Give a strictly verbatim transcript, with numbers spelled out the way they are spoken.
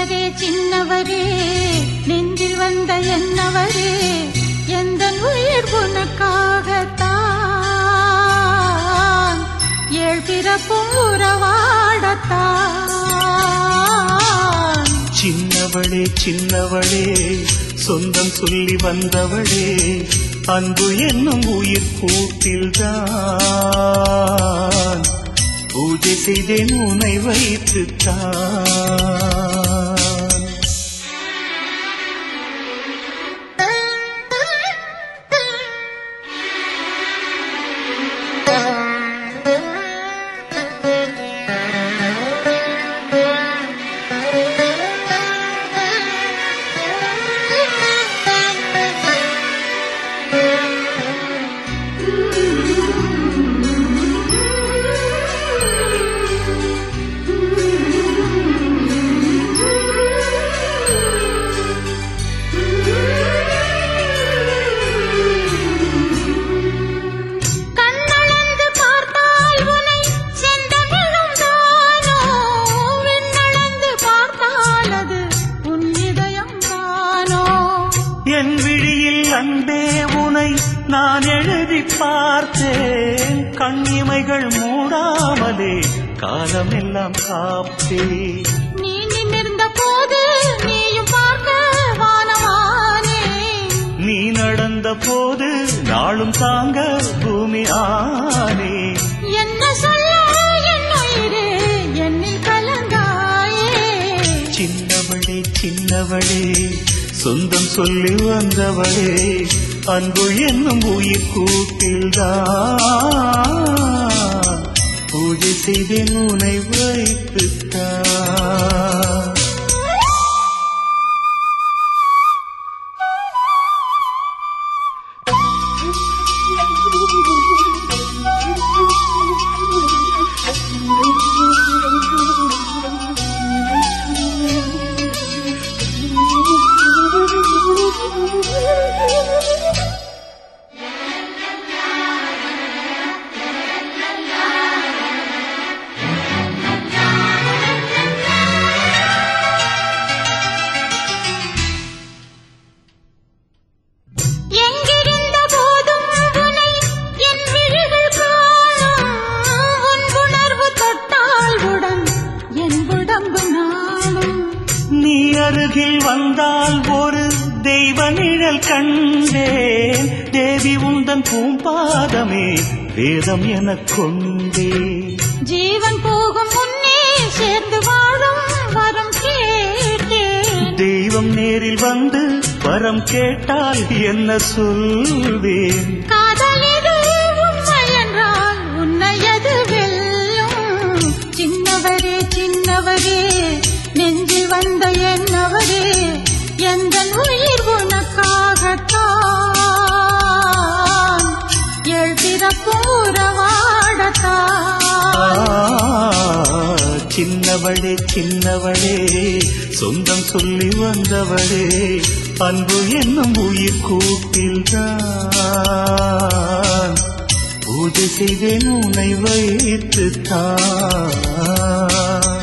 சின்னவரே சின்னவரே நெஞ்சில் வந்த என்னவரே எந்தன் உயிர் உனக்காகத்தான் ஏழ் பிறப்பும் உறவாடத்தான். சின்னவளே சின்னவளே சொந்தம் சொல்லி வந்தவளே அன்பு என்னும் உயிர் கூட்டில்தான் பூஜை செய்தேன் உன்னை வைத்துத்தான். என் விழியில் அன்பே உனை நான் எழுதி பார்த்தேன் கண்ணிமைகள் மூடாமலே காலமெல்லாம் காப்பே. நீ நிமிர்ந்த போது நீயும் பார்க்க வானமானே நீ நடந்த போது நாளும் தாங்க பூமி ஆனே. என்ன சொல்ல என் உயிரே என்னில் கலந்தாயே. சின்னவளே சின்னவளே சொந்தம் சொல்லி வந்தவளே அன்பு என்னும் உயிர் கூட்டில்தான் பூஜை செய்தேன் உன்னை வைத்துத்தான். அருகில் வந்தால் ஒரு தெய்வ நிழல் கண்டேன் தேவி உந்தன் பூம்பாதமே வேதம் எனக் கொண்டே. ஜீவன் போகும் முன்னே சேர்ந்து வாழும் வரம் கேட்டேன். தெய்வம் நேரில் வந்து வரம் கேட்டால் என்ன சொல்வேன். காதலிது உண்மை என்றால் உன்னையது வெல்லும். சின்னவரே சின்னவரே நெஞ்சில் வந்த என்னவரே எந்தன் உயிர் உனக்காகத்தான் ஏழ் பிறப்பும் உறவாடத்தான். சின்னவளே சின்னவளே சொந்தம் சொல்லி வந்தவளே அன்பு என்னும் உயிர் கூட்டில்தான் பூஜை செய்தேன் உன்னை வைத்துத்தான்.